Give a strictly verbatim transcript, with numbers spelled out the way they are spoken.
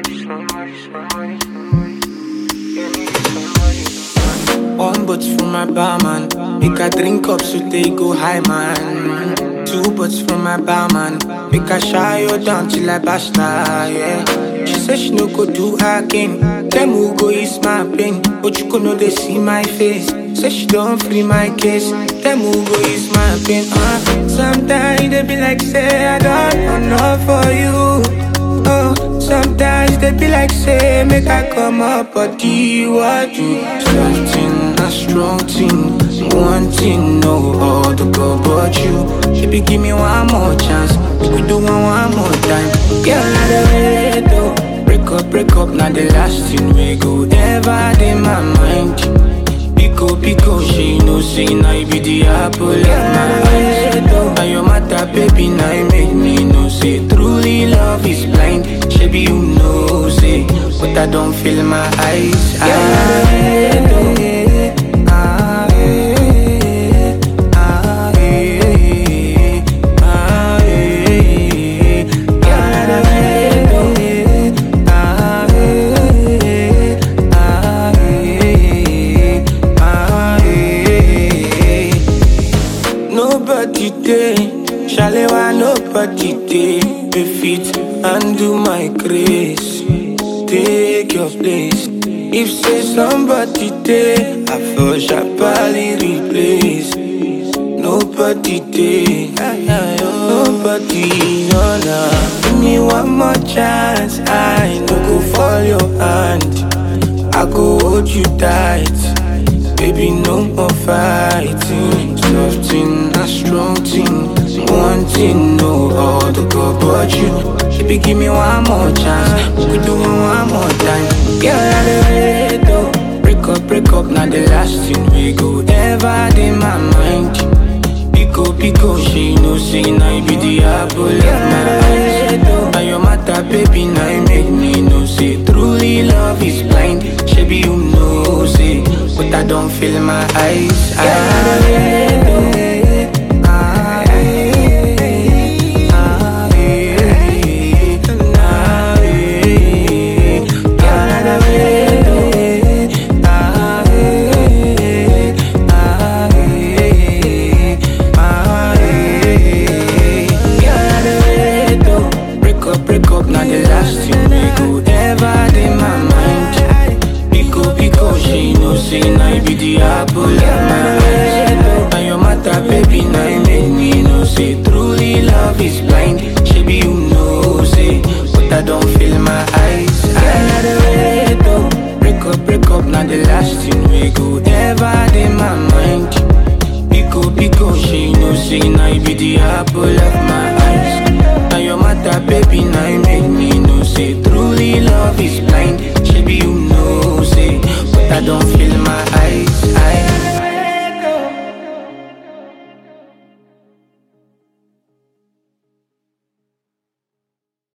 One bottle from my barman, make I drink up so they go high, man. Two bottles from my barman, make I shy you down till I basta, yeah. She said she no go do again, them who go ease my pain, but you could know they see my face. Say she don't free my case, them who go ease my pain, uh. Sometimes they be like, say I don't enough for you, oh. Sometimes they be like, say, make I come up, but do you what you something, a strong thing, one thing, no other girl but you. Baby, give me one more chance, we could do one one more time. Girl, not the way though, break up, break up, not the last thing we go ever in my mind. Pico, pico, she no say, now you be the apple of my eyes. Now your matter, baby, now you make me know, say, truly love is blind. Baby, you know, say, but I don't feel my eyes. I, nobody there, Shalewa, nobody there, be fit and do my grace, take your place. If say somebody there, I feel sharply replaced. Nobody there, nobody, no, no. Give me one more chance, I no go fall your hand, I go hold you tight. Baby, no more fighting. Soft thing, a strong thing, one thing, no other girl but you. Baby, give me one more chance, we could do it one more time. Girl, I the way though, break up, break up, not the last thing we go ever in my mind. Pico, pico, she no say, now you be the apple of my eyes. Now your matter, baby, now you make me know, say, truly love is blind. Baby, you know, say, but I don't feel my eyes. I, break up, not the last thing we go ever in my mind. Pico, pico, she no say, now you be the apple of my eyes. Now your matter, baby, now you make me know, say, truly love is blind. Baby, you know, say, but I don't feel my eyes. I the way though, break up, break up, not the last thing we go ever in my mind. Pico, pico, she no say, now you be the apple of my eyes. Now your matter, baby, now you make me know, say, truly love is blind. Baby, you know, say, but I don't feel my eyes.